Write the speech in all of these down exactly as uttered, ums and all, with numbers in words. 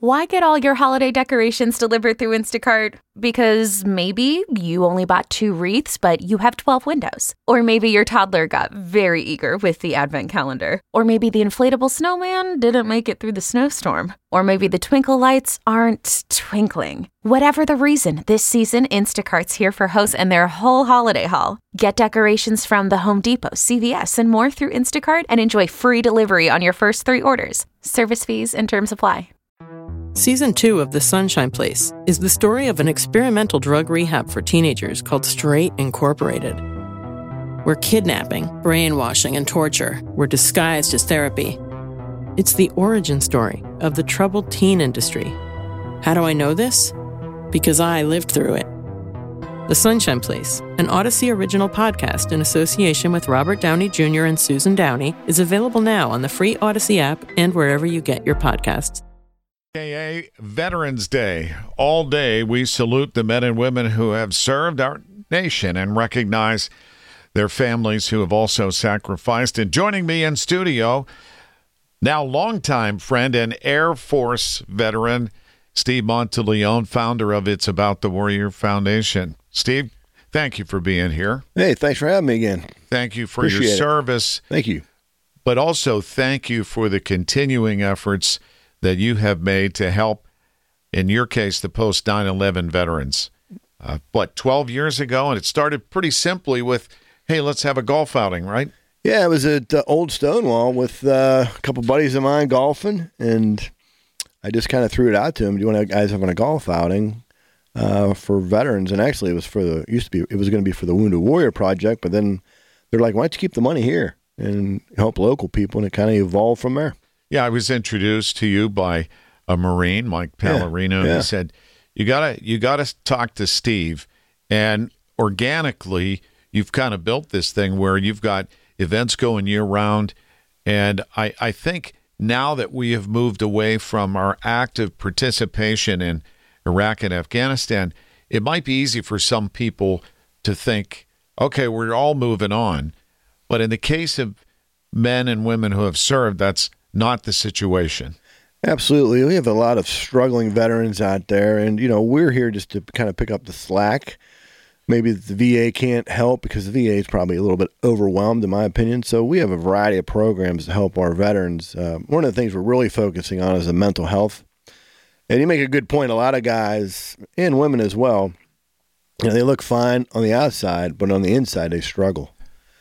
Why get all your holiday decorations delivered through Instacart? Because maybe you only bought two wreaths, but you have twelve windows. Or maybe your toddler got very eager with the advent calendar. Or maybe the inflatable snowman didn't make it through the snowstorm. Or maybe the twinkle lights aren't twinkling. Whatever the reason, this season, Instacart's here for hosts and their whole holiday haul. Get decorations from the Home Depot, C V S, and more through Instacart and enjoy free delivery on your first three orders. Service fees and terms apply. Season two of The Sunshine Place is the story of an experimental drug rehab for teenagers called Straight Incorporated, where kidnapping, brainwashing, and torture were disguised as therapy. It's the origin story of the troubled teen industry. How do I know this? Because I lived through it. The Sunshine Place, an Odyssey original podcast in association with Robert Downey Junior and Susan Downey, is available now on the free Odyssey app and wherever you get your podcasts. A A Veterans Day. All day we salute the men and women who have served our nation and recognize their families who have also sacrificed. And joining me in studio, now longtime friend and Air Force veteran, Steve Monteleone, founder of It's About the Warrior Foundation. Steve, thank you for being here. Hey, thanks for having me again. Thank you for Appreciate your it. service. Thank you. But also thank you for the continuing efforts that you have made to help, in your case, the post nine eleven veterans. Uh, what, twelve years ago? And it started pretty simply with, hey, let's have a golf outing, right? Yeah, it was at uh, Old Stonewall with uh, a couple buddies of mine golfing, and I just kind of threw it out to them. Do you want to guys having a golf outing uh, for veterans? And actually, it was for the used to be it was going to be for the Wounded Warrior Project, but then they're like, why don't you keep the money here and help local people? And it kind of evolved from there. Yeah, I was introduced to you by a Marine, Mike Pallarino. Yeah, yeah. He said, "You gotta, you gotta talk to Steve." And organically, you've kind of built this thing where you've got events going year round. And I, I think now that we have moved away from our active participation in Iraq and Afghanistan, it might be easy for some people to think, "Okay, we're all moving on." But in the case of men and women who have served, that's not the situation. Absolutely. We have a lot of struggling veterans out there, and, you know, we're here just to kind of pick up the slack. Maybe the V A can't help because the V A is probably a little bit overwhelmed, in my opinion. So we have a variety of programs to help our veterans. Uh, one of the things we're really focusing on is the mental health. And you make a good point. A lot of guys, and women as well, you know, they look fine on the outside, but on the inside they struggle.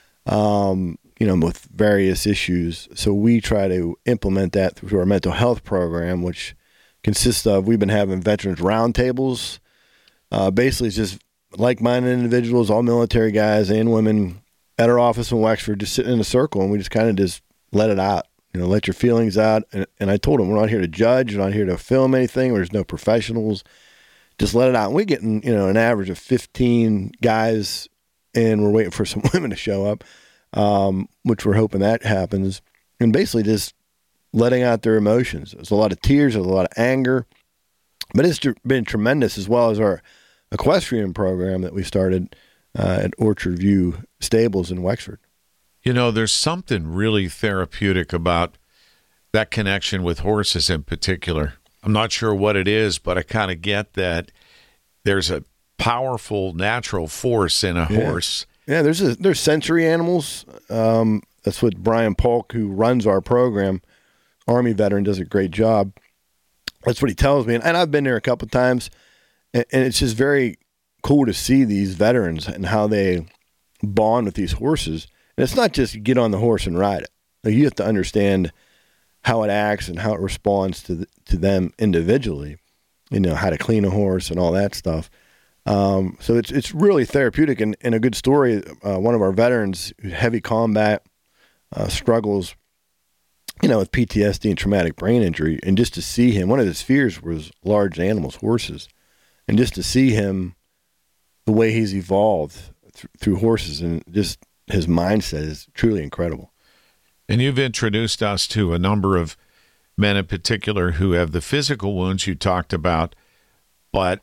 Um you know, with various issues. So we try to implement that through our mental health program, which consists of, we've been having veterans roundtables. Uh, basically, it's just like-minded individuals, all military guys and women at our office in Wexford, just sitting in a circle, and we just kind of just let it out. You know, let your feelings out. And, and I told them, we're not here to judge, we're not here to film anything, there's no professionals. Just let it out. And we're getting, you know, an average of fifteen guys, and we're waiting for some women to show up. Um, which we're hoping that happens, and basically just letting out their emotions. There's a lot of tears, there's a lot of anger, but it's been tremendous, as well as our equestrian program that we started uh, at Orchard View Stables in Wexford. You know, there's something really therapeutic about that connection with horses in particular. I'm not sure what it is, but I kind of get that there's a powerful natural force in a Yeah. horse. Yeah, there's a, there's sensory animals. Um, that's what Brian Polk, who runs our program, Army veteran, does a great job. That's what he tells me. And, and I've been there a couple of times, and, and it's just very cool to see these veterans and how they bond with these horses. And it's not just get on the horse and ride it. Like, you have to understand how it acts and how it responds to the, to them individually. You know, how to clean a horse and all that stuff. Um, so it's it's really therapeutic, and, and a good story. Uh, one of our veterans, heavy combat, uh, struggles, you know, with P T S D and traumatic brain injury, and just to see him, one of his fears was large animals, horses, and just to see him, the way he's evolved th- through horses, and just his mindset is truly incredible. And you've introduced us to a number of men in particular who have the physical wounds you talked about, but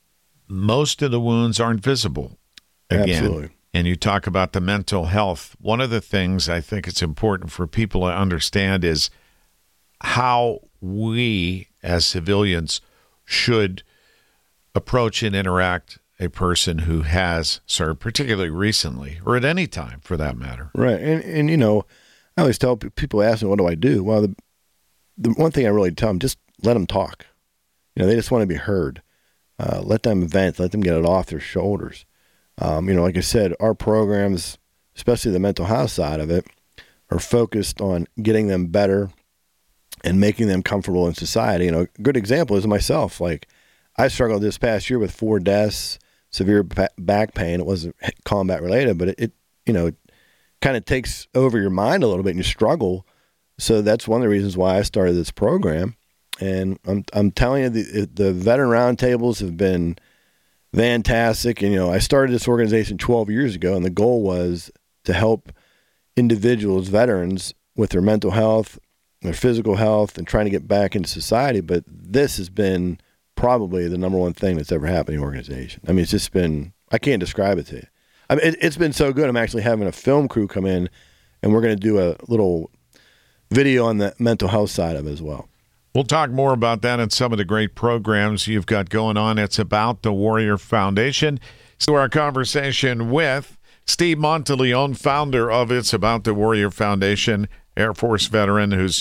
most of the wounds aren't visible. Again. Absolutely. And you talk about the mental health. One of the things I think it's important for people to understand is how we as civilians should approach and interact a person who has served, particularly recently, or at any time for that matter. Right. And, and you know, I always tell people, ask me, what do I do? Well, the, the one thing I really tell them, just let them talk. You know, they just want to be heard. Uh, let them vent. Let them get it off their shoulders. Um, you know, like I said, our programs, especially the mental health side of it, are focused on getting them better and making them comfortable in society. You know, a good example is myself. Like, I struggled this past year with four deaths, severe ba- back pain. It wasn't combat related, but it, it you know, it kind of takes over your mind a little bit and you struggle. So that's one of the reasons why I started this program. And I'm I'm telling you, the, the veteran roundtables have been fantastic. And, you know, I started this organization twelve years ago, and the goal was to help individuals, veterans, with their mental health, their physical health, and trying to get back into society. But this has been probably the number one thing that's ever happened in the organization. I mean, it's just been, I can't describe it to you. I mean, it, it's been so good. I'm actually having a film crew come in, and we're going to do a little video on the mental health side of it as well. We'll talk more about that and some of the great programs you've got going on. It's about the Warrior Foundation. So our conversation with Steve Monteleone, founder of It's About the Warrior Foundation, Air Force veteran who's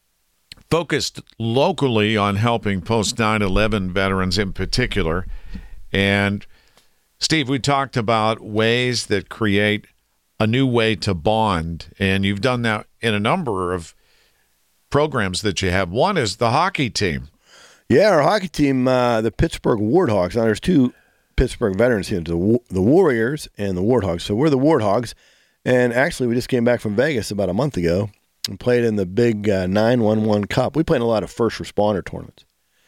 focused locally on helping post nine eleven veterans in particular. And Steve, we talked about ways that create a new way to bond, and you've done that in a number of programs that you have. One is the hockey team. Yeah, our hockey team, uh, the Pittsburgh Warthogs. Now, there's two Pittsburgh veterans teams, the, the Warriors and the Warthogs. So we're the Warthogs, and actually we just came back from Vegas about a month ago and played in the big uh, nine one one Cup. We played in a lot of first responder tournaments.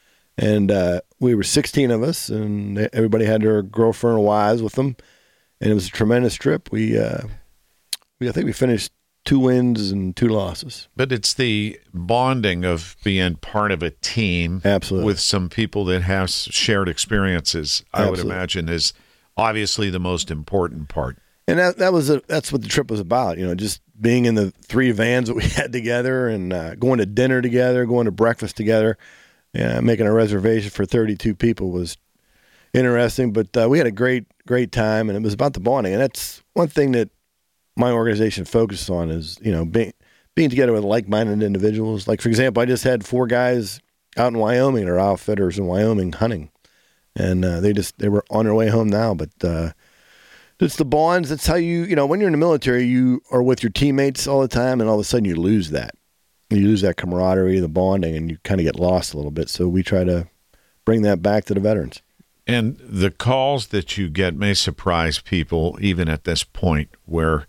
And uh, we were sixteen of us, and everybody had their girlfriend or wives with them. And it was a tremendous trip. We, uh, we I think we finished two wins and two losses. But it's the bonding of being part of a team. Absolutely. With some people that have shared experiences, I Absolutely. would imagine, is obviously the most important part. And that that was a, that's what the trip was about, you know, just being in the three vans that we had together and uh, going to dinner together, going to breakfast together. Yeah, making a reservation for thirty-two people was interesting, but uh, we had a great, great time, and it was about the bonding. And that's one thing that my organization focuses on is, you know, being being together with like-minded individuals. Like, for example, I just had four guys out in Wyoming, or outfitters in Wyoming, hunting, and uh, they just they were on their way home now. But uh, it's the bonds. That's how you, you know, when you're in the military, you are with your teammates all the time, and all of a sudden you lose that. You lose that camaraderie, the bonding, and you kind of get lost a little bit. So we try to bring that back to the veterans. And the calls that you get may surprise people, even at this point, where,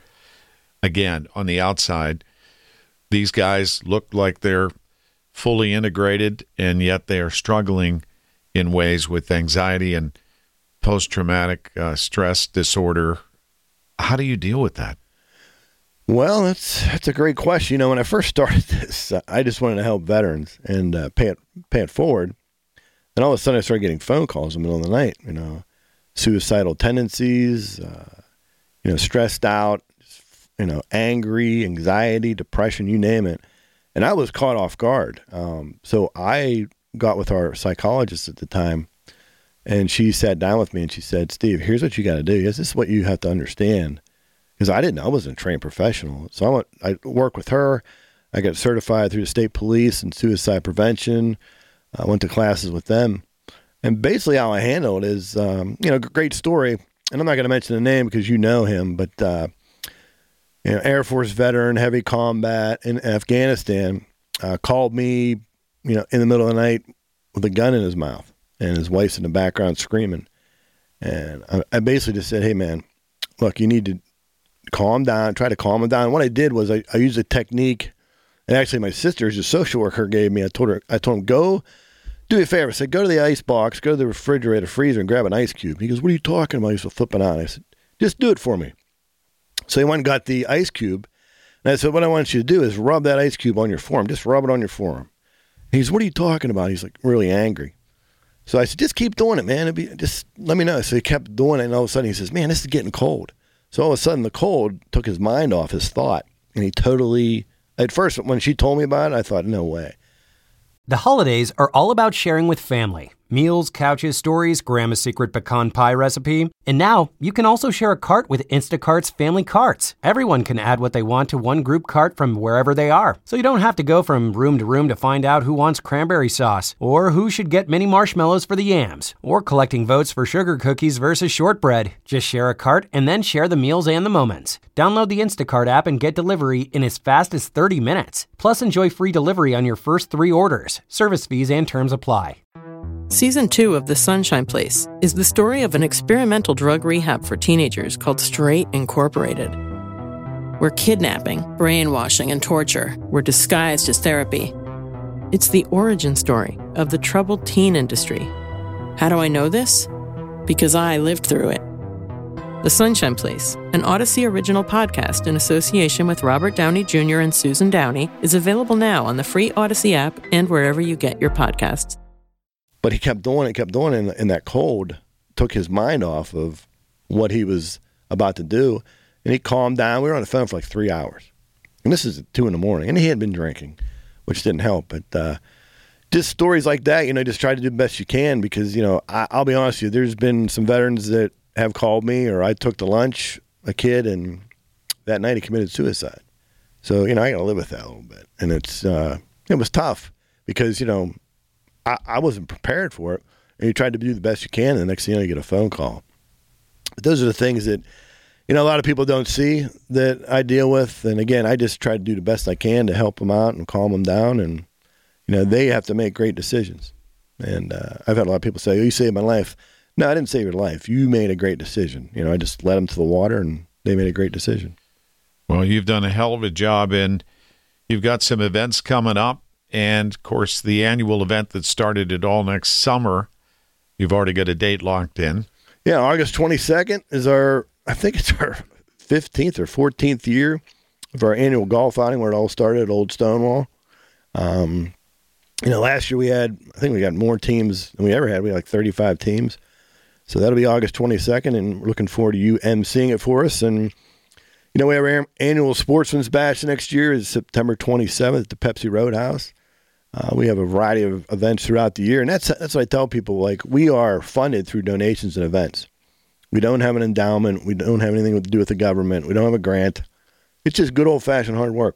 again, on the outside, these guys look like they're fully integrated, and yet they are struggling in ways with anxiety and post-traumatic uh, stress disorder. How do you deal with that? Well, that's that's a great question. You know, when I first started this, I just wanted to help veterans and uh, pay it pay it forward. And all of a sudden, I started getting phone calls in the middle of the night. You know, suicidal tendencies, uh, you know, stressed out, you know, angry, anxiety, depression, you name it. And I was caught off guard. Um, so I got with our psychologist at the time, and she sat down with me and she said, "Steve, here's what you got to do. This is what you have to understand." Because I didn't, I wasn't a trained professional. So I went, I worked with her. I got certified through the state police in suicide prevention. I went to classes with them. And basically how I handle it is, um, you know, great story. And I'm not going to mention the name because you know him, but, uh, you know, Air Force veteran, heavy combat in Afghanistan, uh, called me, you know, in the middle of the night with a gun in his mouth, and his wife's in the background screaming. And I, I basically just said, "Hey man, look, you need to calm down," try to calm him down. And what I did was I, I used a technique, and actually my sister, who's a social worker, gave me. I told her, I told him, "Go, do me a favor." I said, "Go to the ice box, go to the refrigerator, freezer, and grab an ice cube." He goes, "What are you talking about?" He's flipping out. I said, "Just do it for me." So he went and got the ice cube, and I said, "What I want you to do is rub that ice cube on your forearm. Just rub it on your forearm." He's, "What are you talking about?" He's like really angry. So I said, "Just keep doing it, man. It'd be, just let me know." So he kept doing it, and all of a sudden he says, "Man, this is getting cold." So all of a sudden the cold took his mind off his thought, and he totally, at first when she told me about it, I thought, no way. The holidays are all about sharing with family. Meals, couches, stories, Grandma's secret pecan pie recipe. And now, you can also share a cart with Instacart's Family Carts. Everyone can add what they want to one group cart from wherever they are. So you don't have to go from room to room to find out who wants cranberry sauce, or who should get mini marshmallows for the yams, or collecting votes for sugar cookies versus shortbread. Just share a cart and then share the meals and the moments. Download the Instacart app and get delivery in as fast as thirty minutes. Plus, enjoy free delivery on your first three orders. Service fees and terms apply. Season two of The Sunshine Place is the story of an experimental drug rehab for teenagers called Straight Incorporated, where kidnapping, brainwashing, and torture were disguised as therapy. It's the origin story of the troubled teen industry. How do I know this? Because I lived through it. The Sunshine Place, an Odyssey original podcast in association with Robert Downey Junior and Susan Downey, is available now on the free Odyssey app and wherever you get your podcasts. But he kept doing it, kept doing it, and, and that cold took his mind off of what he was about to do, and he calmed down. We were on the phone for like three hours, and this is at two in the morning, and he had been drinking, which didn't help. But uh, just stories like that, you know, just try to do the best you can because, you know, I, I'll be honest with you, there's been some veterans that have called me, or I took to lunch a kid, and that night he committed suicide. So, you know, I got to live with that a little bit, and it's uh, it was tough because, you know, I, I wasn't prepared for it, and you tried to do the best you can, and the next thing you know, you get a phone call. But those are the things that, you know, a lot of people don't see that I deal with, and again, I just try to do the best I can to help them out and calm them down, and, you know, they have to make great decisions. And uh, I've had a lot of people say, oh, you saved my life. No, I didn't save your life. You made a great decision. You know, I just led them to the water, and they made a great decision. Well, you've done a hell of a job, and you've got some events coming up. And, of course, the annual event that started it all next summer, you've already got a date locked in. Yeah, August twenty-second is our, I think it's our fifteenth or fourteenth year of our annual golf outing where it all started at Old Stonewall. Um, you know, last year we had, I think we got more teams than we ever had. We had like thirty-five teams. So that'll be August twenty-second, and we're looking forward to you emceeing it for us. And, you know, we have our annual Sportsman's Bash next year is September twenty-seventh at the Pepsi Roadhouse. Uh, we have a variety of events throughout the year, and that's that's what I tell people. Like, we are funded through donations and events. We don't have an endowment. We don't have anything to do with the government. We don't have a grant. It's just good old-fashioned hard work.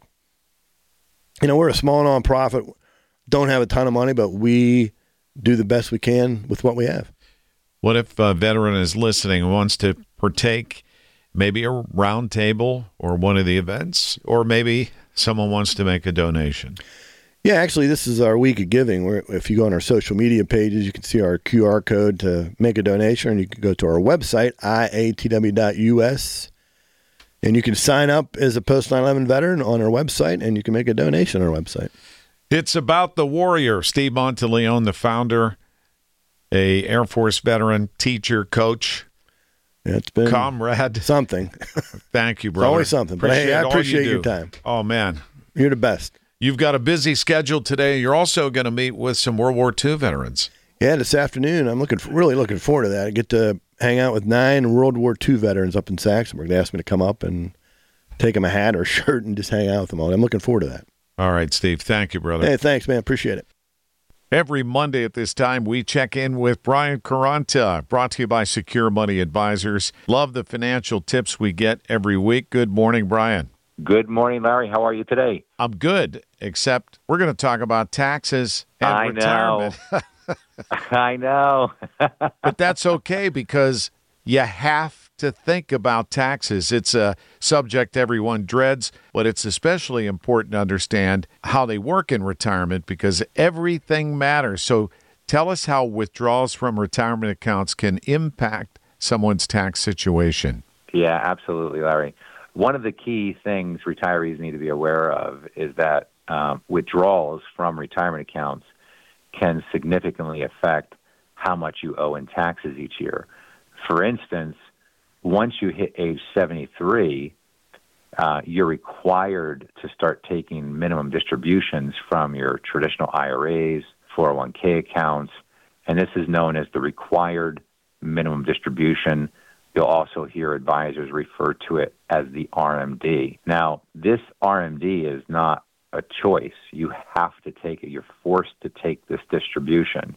You know, we're a small nonprofit, don't have a ton of money, but we do the best we can with what we have. What if a veteran is listening and wants to partake, maybe a round table or one of the events, or maybe someone wants to make a donation? Yeah, actually, this is our week of giving. Where if you go on our social media pages, you can see our Q R code to make a donation, and you can go to our website, I A T W dot U S, and you can sign up as a post nine eleven veteran on our website, and you can make a donation on our website. It's about the warrior. Steve Monteleone, the founder, a Air Force veteran, teacher, coach, yeah, it's been comrade. Something. Thank you, brother. It's always something. But hey, I appreciate you your time. Oh, man. You're the best. You've got a busy schedule today. You're also going to meet with some World War Two veterans. Yeah, this afternoon. I'm looking really looking forward to that. I get to hang out with nine World War Two veterans up in Saxonburg. They asked me to come up and take them a hat or a shirt and just hang out with them all. I'm looking forward to that. All right, Steve. Thank you, brother. Hey, thanks, man. Appreciate it. Every Monday at this time, we check in with Brian Caranta, brought to you by Secure Money Advisors. Love the financial tips we get every week. Good morning, Brian. Good morning, Larry. How are you today? I'm good, except we're going to talk about taxes and I retirement. Know. I know. But that's okay because you have to think about taxes. It's a subject everyone dreads, but it's especially important to understand how they work in retirement because everything matters. So tell us how withdrawals from retirement accounts can impact someone's tax situation. Yeah, absolutely, Larry. One of the key things retirees need to be aware of is that um, withdrawals from retirement accounts can significantly affect how much you owe in taxes each year. For instance, once you hit age seventy-three, uh, you're required to start taking minimum distributions from your traditional I R As, four oh one k accounts, and this is known as the required minimum distribution. You'll also hear advisors refer to it as the R M D. Now, this R M D is not a choice. You have to take it. You're forced to take this distribution.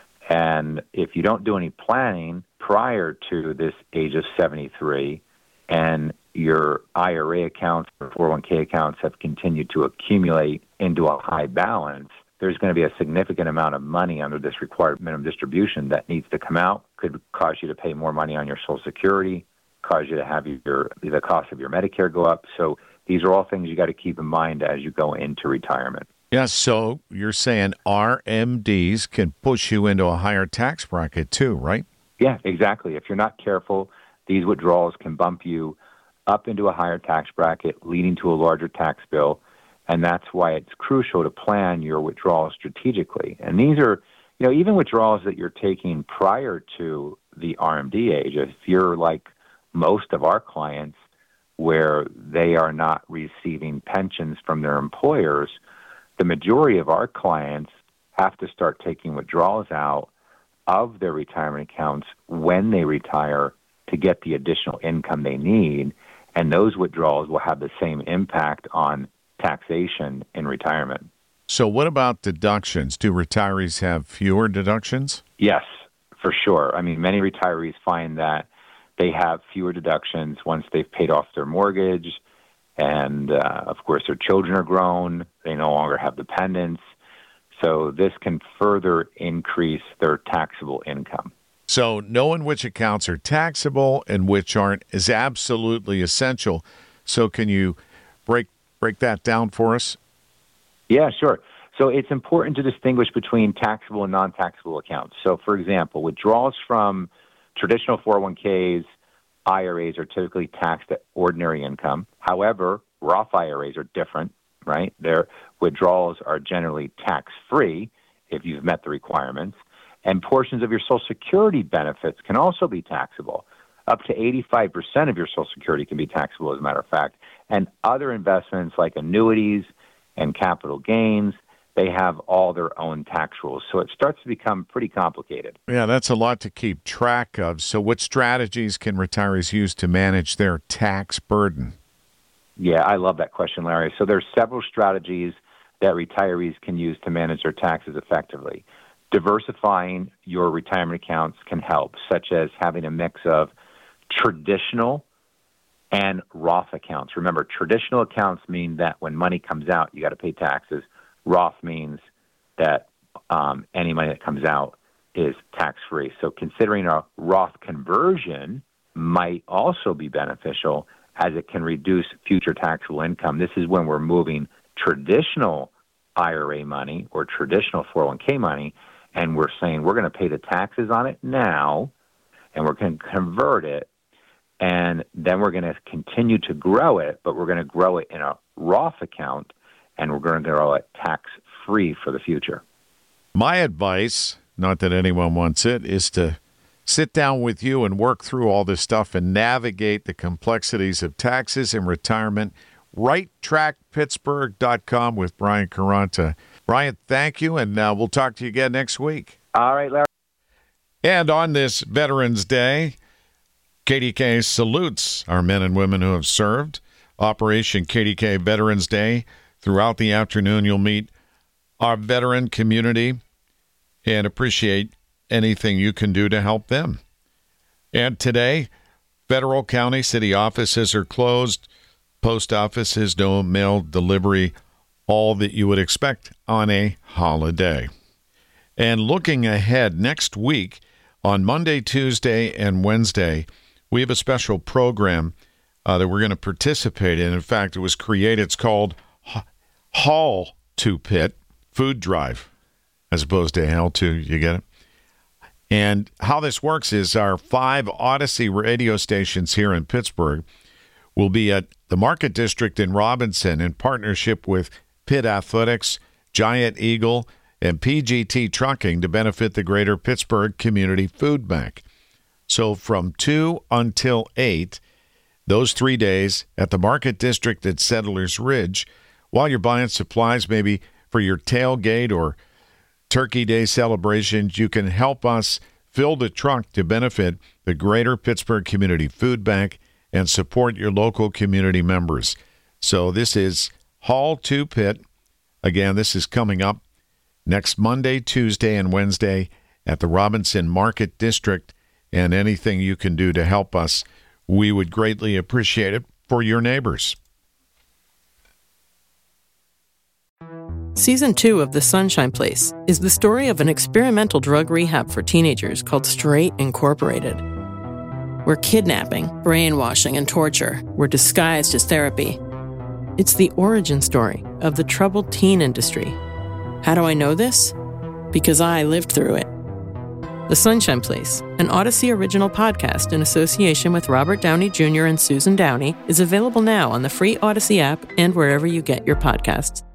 And if you don't do any planning prior to this age of seventy-three, and your I R A accounts or four oh one k accounts have continued to accumulate into a high balance, there's going to be a significant amount of money under this required minimum distribution that needs to come out. Could cause you to pay more money on your Social Security, cause you to have your the cost of your Medicare go up. So these are all things you got to keep in mind as you go into retirement. Yes, so you're saying R M Ds can push you into a higher tax bracket too, right? Yeah, exactly. If you're not careful, these withdrawals can bump you up into a higher tax bracket, leading to a larger tax bill. And that's why it's crucial to plan your withdrawals strategically. And these are, you know, even withdrawals that you're taking prior to the R M D age. If you're like most of our clients where they are not receiving pensions from their employers, the majority of our clients have to start taking withdrawals out of their retirement accounts when they retire to get the additional income they need. And those withdrawals will have the same impact on taxation in retirement. So what about deductions? Do retirees have fewer deductions? Yes, for sure. I mean, many retirees find that they have fewer deductions once they've paid off their mortgage. And, uh, of course, their children are grown. They no longer have dependents. So this can further increase their taxable income. So knowing which accounts are taxable and which aren't is absolutely essential. So can you break break that down for us? Yeah, sure. So it's important to distinguish between taxable and non-taxable accounts. So, for example, withdrawals from traditional four oh one k's, I R As are typically taxed at ordinary income. However, Roth I R As are different, right? Their withdrawals are generally tax-free if you've met the requirements. And portions of your Social Security benefits can also be taxable. Up to eighty-five percent of your Social Security can be taxable, as a matter of fact. And other investments like annuities and capital gains, they have all their own tax rules. So it starts to become pretty complicated. Yeah, that's a lot to keep track of. So what strategies can retirees use to manage their tax burden? Yeah, I love that question, Larry. So there's several strategies that retirees can use to manage their taxes effectively. Diversifying your retirement accounts can help, such as having a mix of traditional and Roth accounts. Remember, traditional accounts mean that when money comes out, you got to pay taxes. Roth means that um, any money that comes out is tax-free. So considering a Roth conversion might also be beneficial, as it can reduce future taxable income. This is when we're moving traditional I R A money or traditional four oh one k money, and we're saying we're going to pay the taxes on it now, and we're going to convert it, and then we're going to continue to grow it, but we're going to grow it in a Roth account, and we're going to grow it tax-free for the future. My advice, not that anyone wants it, is to sit down with you and work through all this stuff and navigate the complexities of taxes and retirement. right track pittsburgh dot com with Brian Caranta. Brian, thank you, and uh, we'll talk to you again next week. All right, Larry. And on this Veterans Day, K D K salutes our men and women who have served. Operation K D K Veterans Day. Throughout the afternoon, you'll meet our veteran community and appreciate anything you can do to help them. And today, federal, county, city offices are closed. Post offices, no mail delivery, all that you would expect on a holiday. And looking ahead, next week, on Monday, Tuesday, and Wednesday, we have a special program uh, that we're going to participate in. In fact, it was created. It's called Haul to Pitt Food Drive, as opposed to Hail to, you get it? And how this works is our five Odyssey radio stations here in Pittsburgh will be at the Market District in Robinson in partnership with Pitt Athletics, Giant Eagle, and P G T Trucking to benefit the Greater Pittsburgh Community Food Bank. So from two until eight, those three days at the Market District at Settlers Ridge, while you're buying supplies maybe for your tailgate or Turkey Day celebrations, you can help us fill the truck to benefit the Greater Pittsburgh Community Food Bank and support your local community members. So this is Haul to Pitt, Again, this is coming up next Monday, Tuesday, and Wednesday at the Robinson Market District, and anything you can do to help us, we would greatly appreciate it for your neighbors. Season two of The Sunshine Place is the story of an experimental drug rehab for teenagers called Straight Incorporated, where kidnapping, brainwashing, and torture were disguised as therapy. It's the origin story of the troubled teen industry. How do I know this? Because I lived through it. The Sunshine Place, an Odyssey original podcast in association with Robert Downey Junior and Susan Downey, is available now on the free Odyssey app and wherever you get your podcasts.